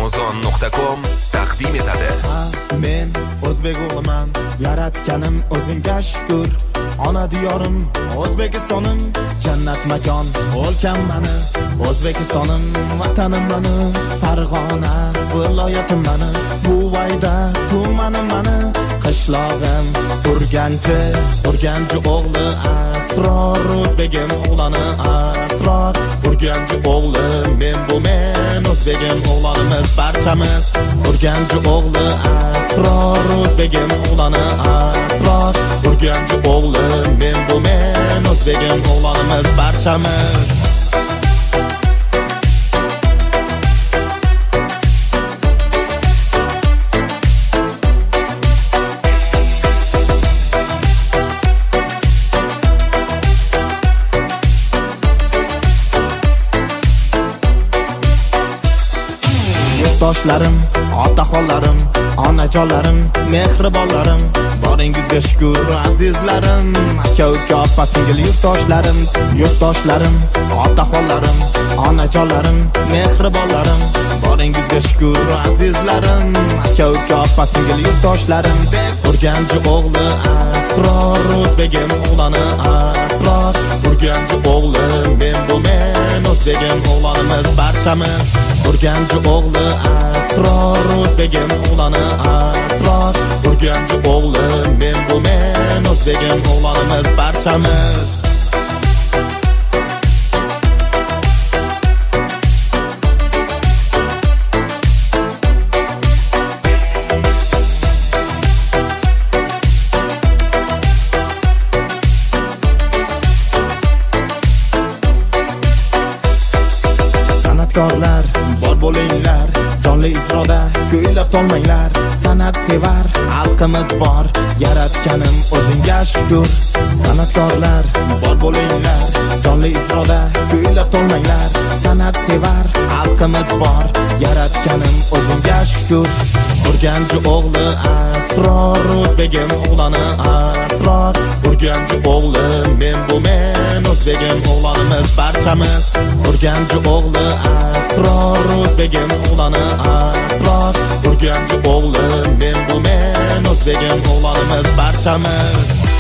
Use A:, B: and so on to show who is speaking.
A: amazon.com taqdim etadi.
B: Men o'zbek o'g'liman, yaratganim o'zingga shukr. Ona diyorim, O'zbekistonim, jannat makon, o'lkam mani, O'zbekistonim, vatanim mani, Farg'ona viloyatim mani, Buvayda tumanim mani, qishlog'im Urganchi o'g'li asror, o'zbegim o'g'lani asror, Urganchi o'g'li men o'zbegim o'g'lonimiz barchamiz, Urganchi o'g'li asror, o'zbegim o'g'lani asror, Urganchi o'g'li men o'zbegim o'g'lonimiz barchamiz. Yurtdoshlarim, otaxonlarim, onajonlarim, mehribonlarim, boringizga shukr azizlarim, aka uka opa singil yurtdoshlarim, otaxonlarim, onajonlarim, mehribonlarim, boringizga shukr azizlarim, aka uka opa singil yurtdoshlarim. Urganchi o'g'li asror, o'zbegim o'g'lani asror, Urganchi o'g'li men o'zbegim o'g'lonimiz barchamiz, Urganchi o'g'li asror, o'zbegim o'g'lani asror, Urganchi o'g'li men o'zbegim o'g'lonimiz barchamiz. San'atkorlar bor bo'linglar, jonli ijroda kuylab tolmanglar, san'at sevar xalqimiz bor, yaratganim o'zingga shukr. San'atkorlar bor bo'linglar, jonli ijroda kuylab tolmanglar, san'at sevar xalqimiz bor, yaratganim o'zingga shukr. Urganchi o'g'li asror, o'zbegim o'g'lani asror, Urganchi o'g'li men o'zbegim o'g'lonimiz barchamiz, Urganchi o'g'li asror, o'zbegim o'g'lani asror, Urganchi o'g'li men o'zbegim o'g'lonimiz barchamiz.